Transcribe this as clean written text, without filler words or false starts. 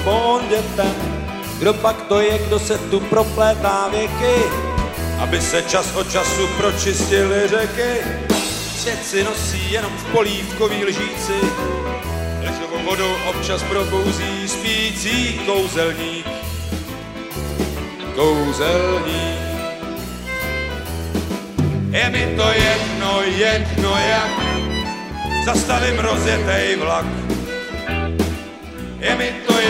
mikrofon dětem. Kdo pak to je, kdo se tu proplétá věky, aby se čas od času pročistily řeky. Svět si nosí jenom v polívkový lžíci, ležovou vodou občas probouzí spící kouzelník. Kouzelník. Je mi to jedno jak zastavím rozjetej vlak. Je mi to